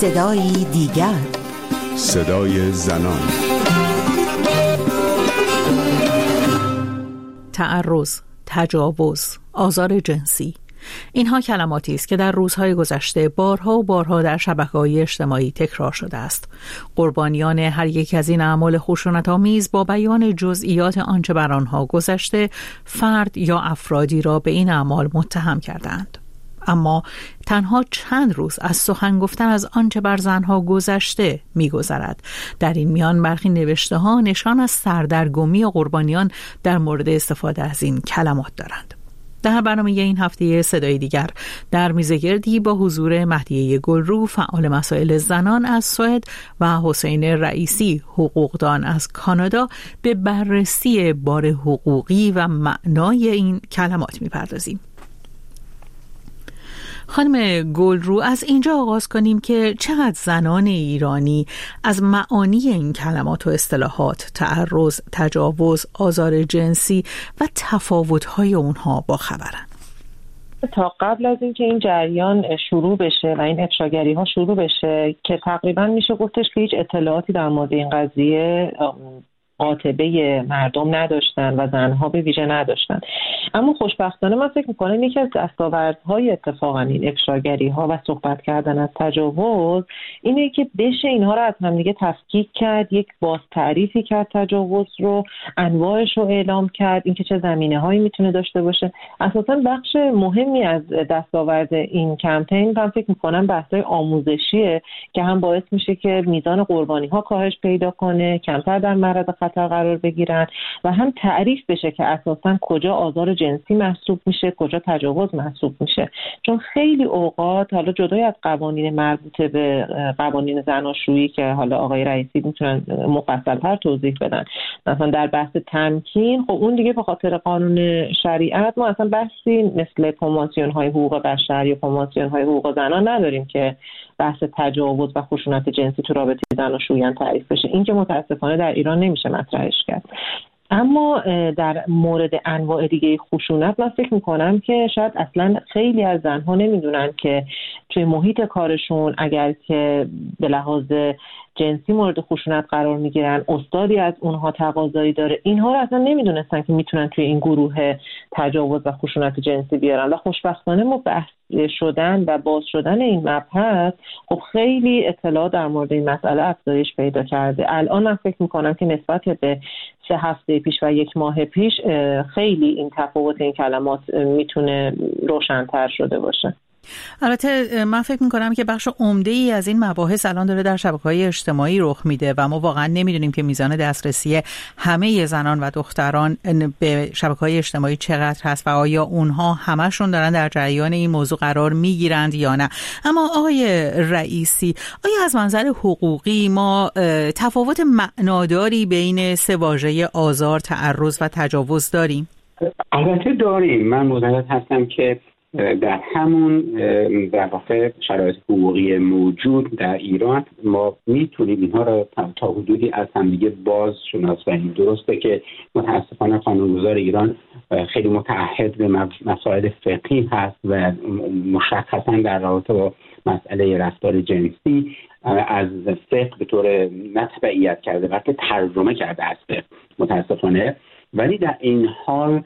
صدایی دیگر، صدای زنان. تعرض، تجاوز، آزار جنسی، اینها کلماتی است که در روزهای گذشته بارها و بارها در شبکه‌های اجتماعی تکرار شده است. قربانیان هر یک از این اعمال خشونت‌آمیز با بیان جزئیات آنچه بر آنها گذشته، فرد یا افرادی را به این اعمال متهم کردند. اما تنها چند روز از سخن گفتن از آنچه بر زنها گذشته می‌گذرد. در این میان برخی نوشته‌ها نشان از سردرگمی قربانیان در مورد استفاده از این کلمات دارند. در برنامه این هفته صدای دیگر در میزگردی با حضور مهدیه گلرو، فعال مسائل زنان از سوئد، و حسین رئیسی، حقوقدان از کانادا، به بررسی بار حقوقی و معنای این کلمات می‌پردازیم. خانم گلرو، از اینجا آغاز کنیم که چقدر زنان ایرانی از معانی این کلمات و اصطلاحات، تعرض، تجاوز، آزار جنسی و تفاوت‌های اونها با خبرن؟ تا قبل از اینکه این جریان شروع بشه و این افشاگری‌ها شروع بشه که تقریبا میشه گفتش که هیچ اطلاعاتی در مورد این قضیه قاطبه مردم نداشتن و زنها به ویژه نداشتن. اما خوشبختانه من فکر میکنم یکی از دستاوردهای اتفاقا این افشاگری‌ها و صحبت کردن از تجاوز اینه که بشه اینها رو از هم دیگه تفکیک کرد، یک باز تعریفی کرد تجاوز رو، انواعش رو اعلام کرد، اینکه چه زمینه‌هایی میتونه داشته باشه. اساساً بخش مهمی از دستاورد این کمپین من فکر میکنم بحث‌های آموزشیه که هم باعث میشه که میزان قربانی‌ها کاهش پیدا کنه، کمتر در معرض خطر قرار بگیرن و هم تعریف بشه که اساساً کجا آزار جنسی محسوب میشه، کجا تجاوز محسوب میشه. چون خیلی اوقات حالا جدای از قوانین مربوطه به قوانین زناشویی که حالا آقای رئیسی میتونن مفصل‌تر توضیح بدن، مثلا در بحث تمکین، خب اون دیگه به خاطر قانون شریعت ما اصلا بحثی مثل کنوانسیون‌های حقوق بشر یا کنوانسیون‌های حقوق زنان نداریم که بحث تجاوز و خشونت جنسی تو رابطه زناشویی تعریف بشه. این که متاسفانه در ایران نمیشه مطرحش کرد. اما در مورد انواع دیگه خشونت من فکر میکنم که شاید اصلا خیلی از زنها نمیدونن که توی محیط کارشون اگر که به لحاظ جنسی مورد خشونت قرار میگیرن، استادی از اونها تقاضایی داره، اینها رو اصلا نمیدونستن که میتونن توی این گروه تجاوز و خشونت جنسی بیارن. و خوشبختانه ما بحث شدن و باز شدن این مبحث خب خیلی اطلاع در مورد این مسئله افزایش پیدا کرده. الان من فکر میکنم که نسبت به 3 هفته پیش و 1 ماه پیش خیلی این تفاوت این کلمات میتونه روشن‌تر شده باشه. البته من فکر میکنم که بخش عمده‌ای از این مباحث الان داره در شبکه‌های اجتماعی رخ میده و ما واقعا نمیدونیم که میزان دسترسی همه زنان و دختران به شبکه‌های اجتماعی چقدر هست و آیا اونها همشون دارن در جریان این موضوع قرار میگیرند یا نه. اما آقای رئیسی، آیا از منظر حقوقی ما تفاوت معناداری بین 3 واژه آزار، تعرض و تجاوز داریم؟ البته داریم. من معتقد هستم که در همون در واقع شرایط حقوقی موجود در ایران ما میتونیم اینها را تا حدودی از همدیگه باز شناساییم. درسته که متاسفانه قانونگذار ایران خیلی متعهد به مسائل فقهی هست و مشخصا در رابطه با مسئله رفتار جنسی از فقه به طور نه تبعیت کرده بلکه ترجمه کرده از فقه متاسفانه. ولی در این حال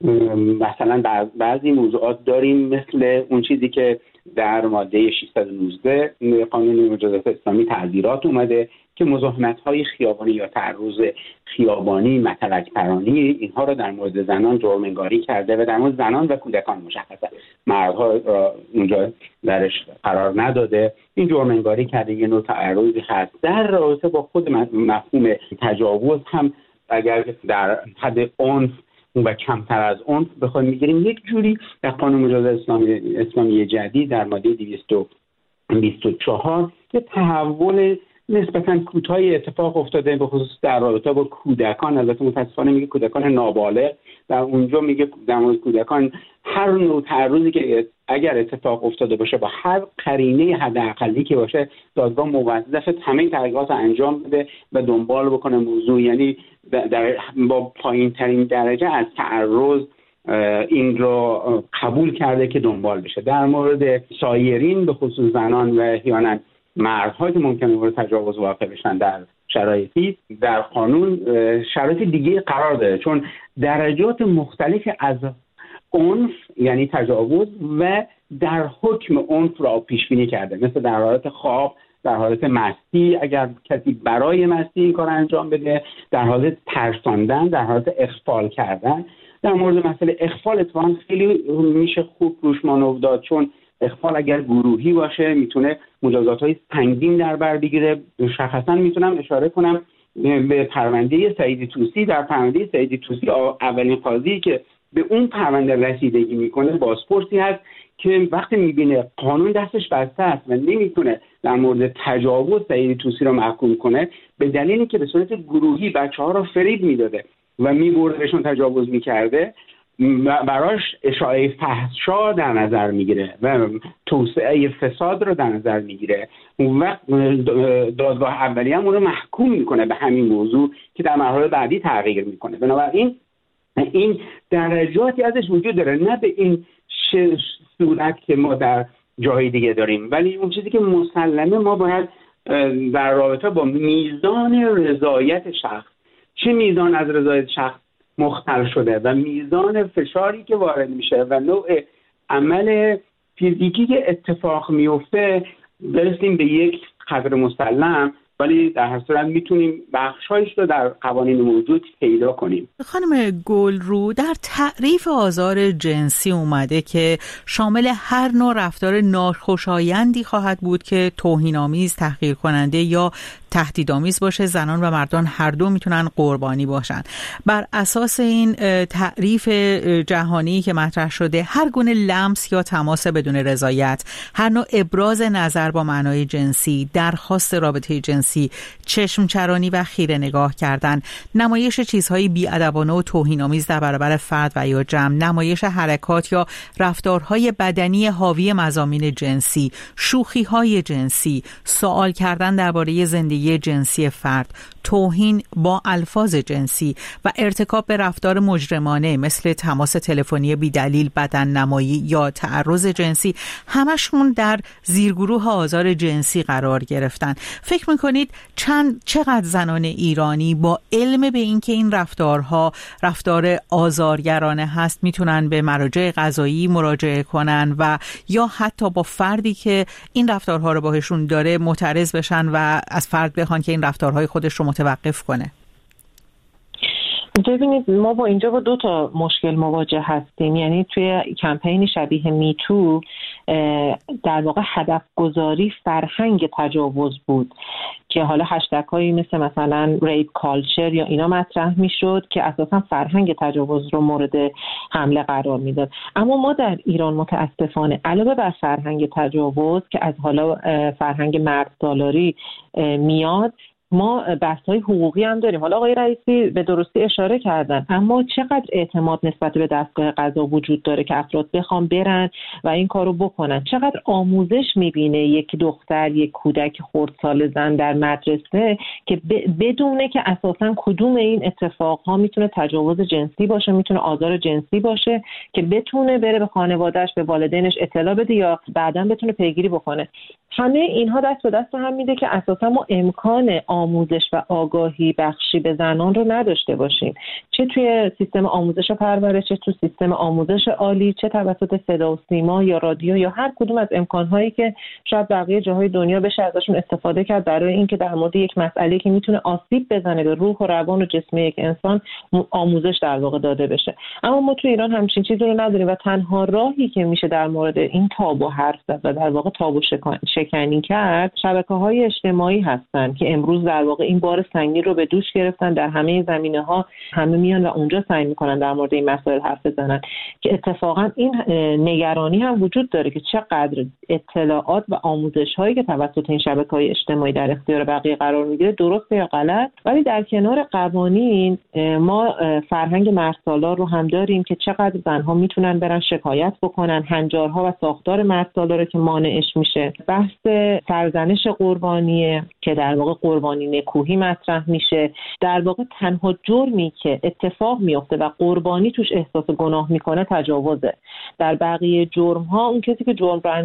مثلا بعضی موضوعات داریم مثل اون چیزی که در ماده 619 قانون مجازات اسلامی تعزیرات اومده که مزاحمت‌های خیابانی یا تعرض خیابانی، متلک پرانی، اینها را در مورد زنان جرم انگاری کرده و در مورد زنان و کودکان مشخصا مردها را اونجا درش قرار نداده. این جرم انگاری کرده، یه نوع تعرضی هست. در رابطه با خود مفهوم تجاوز هم اگر در حد عنف و کمتر از اون بخوایم میگیریم، یک جوری در قانون مجازات اسلامی جدید در ماده 224 که تحول نسبتاً کوتاهی اتفاق افتاده به خصوص در رابطه با کودکان. البته متاسفانه میگه کودکان نابالغ، در اونجا میگه در مورد کودکان هر نوع تعرضی که اگر اتفاق افتاده باشه با هر قرینه حداقلی که باشه، دادگاه موظف همه تحقیقات انجام بده و دنبال بکنه موضوع، یعنی با پایین ترین درجه از تعرض این را قبول کرده که دنبال بشه. در مورد سایرین به خصوص زنان و احیانا مردهایی که ممکنه مورد تجاوز واقع بشن در شرایطی در قانون شرایط دیگه قرار داده، چون درجات مختلفی از عنف یعنی تجاوز و در حکم عنف را پیش بینی کرده، مثل در حالت خواب، در حالت مستی اگر کسی برای مستی این کار انجام بده، در حالت ترساندن، در حالت اخفال کردن. در مورد مسئله اخفال اتفاقا خیلی میشه خوب روش مانور داد، چون اخفال اگر گروهی باشه میتونه مجازات‌های سنگین در بر بگیره. شخصا میتونم اشاره کنم به پرونده سعید طوسی. در پرونده سعید طوسی اولین قاضی که به اون پرونده رسیدگی میکنه بازپرسی هست که وقتی میبینه قانون دستش بسته است و نمیتونه در مورد تجاوز سعید طوسی را محکوم کنه، به دلیلی که به صورت گروهی بچه‌ها را فریب میداده و میبرده بهشون تجاوز میکرده، براش اشاعه فحشا در نظر میگیره و توسعه فساد رو در نظر میگیره. اون وقت دادگاه اولیه هم اون رو محکوم میکنه به همین موضوع که در مرحله بعدی تغییر میکنه. بنابراین این درجاتی ازش وجود داره، نه به این صورت که ما در جای دیگه داریم، ولی اون چیزی که مسلمه ما باید در رابطه با میزان رضایت شخص، چه میزان از رضایت شخص مختل شده و میزان فشاری که وارد میشه و نوع عمل فیزیکی که اتفاق میفته برسیم به یک قدر مسلم، ولی در هر صورت میتونیم بخشایش رو در قوانین موجود پیدا کنیم. خانم گلرو، در تعریف آزار جنسی اومده که شامل هر نوع رفتار ناخوشایندی خواهد بود که توهین‌آمیز، تحقیر کننده یا تهدیدآمیز باشه. زنان و مردان هر دو میتونن قربانی باشن. بر اساس این تعریف جهانی که مطرح شده، هر گونه لمس یا تماس بدون رضایت، هر نوع ابراز نظر با معنای جنسی، درخواست رابطه جنسی، چشم چرانی و خیره نگاه کردن، نمایش چیزهای بی‌ادبانه و توهین‌آمیز در برابر فرد و یا جمع، نمایش حرکات یا رفتارهای بدنی حاوی مضامین جنسی، شوخی‌های جنسی، سوال کردن درباره زندگی جنسی فرد، توهین با الفاظ جنسی و ارتکاب به رفتار مجرمانه مثل تماس تلفنی بی‌دلیل، بدن نمایی یا تعرض جنسی، همشون در زیرگروه آزار جنسی قرار گرفتن. فکر میکنید چقدر زنان ایرانی با علم به اینکه این رفتارها رفتار آزارگرانه هست میتونن به مراجع قضایی مراجعه کنن و یا حتی با فردی که این رفتارها رو باهشون داره معترض بشن و از فرد بخوان که این رفتارهای خودش رو متوقف کنه؟ ببینید، ما با اینجا با دو تا مشکل مواجه هستیم. یعنی توی کمپین شبیه میتو در واقع هدف گذاری فرهنگ تجاوز بود که حالا هشتگ هایی مثلا ریپ کالچر یا اینا مطرح میشد که اساسا فرهنگ تجاوز رو مورد حمله قرار میداد. اما ما در ایران متاسفانه علاوه بر فرهنگ تجاوز که از حالا فرهنگ مرد سالاری میاد، ما بحث‌های حقوقی هم داریم. حالا آقای رئیسی به درستی اشاره کردن، اما چقدر اعتماد نسبت به دستگاه قضا وجود داره که افراد بخوام برن و این کارو بکنن؟ چقدر آموزش میبینه یک دختر، یک کودک خردسال زن در مدرسه که بدونه که اساساً کدوم این اتفاقها میتونه تجاوز جنسی باشه، میتونه آزار جنسی باشه، که بتونه بره به خانواده‌اش، به والدینش اطلاع بده یا بعداً بتونه پیگیری بکنه. همه اینها دست به دست هم میده که اساسا ما امکان آموزش و آگاهی بخشی به زنان رو نداشته باشیم، چه توی سیستم آموزش و پرورش، چه توی سیستم آموزش عالی، چه توسط صدا و سیما یا رادیو یا هر کدوم از امکانهایی که شاید بقیه جاهای دنیا بشه ازشون استفاده کرد برای اینکه در مورد یک مسئله که میتونه آسیب بزنه به روح و روان و جسم یک انسان آموزش در واقع داده بشه. اما ما توی ایران همچین چیزی رو نداریم و تنها راهی که میشه در مورد این تابو حرف زد و در واقع تابو شکنی کرد شبکه‌های اجتماعی هستن که امروز در واقع این بار سنگین رو به دوش گرفتن. در همه زمینه‌ها همه میان و اونجا سعی میکنن در مورد این مسائل حرف بزنن که اتفاقا این نگرانی هم وجود داره که چقدر اطلاعات و آموزش‌هایی که توسط این شبکه‌های اجتماعی در اختیار بقیه قرار میگیره درسته یا غلط. ولی در کنار قوانین ما فرهنگ مردسالار رو هم داریم که چقدر زن‌ها میتونن برن شکایت بکنن، هنجارها و ساختار مردسالار که مانعش میشه. بحث سرزنش قربانیه که در واقع قربانی نکوهی مطرح میشه. در واقع تنها جرمی که اتفاق میفته و قربانی توش احساس گناه میکنه تجاوزه. در بقیه جرم‌ها اون کسی که جرم رو